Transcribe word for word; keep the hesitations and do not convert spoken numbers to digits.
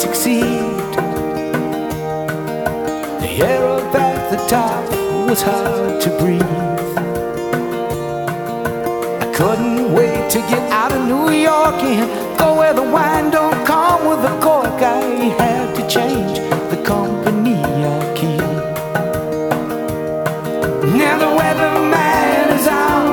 succeed. The air up at the top was hard to breathe. I couldn't wait to get out of New York and go where the wine don't come with the cork I had.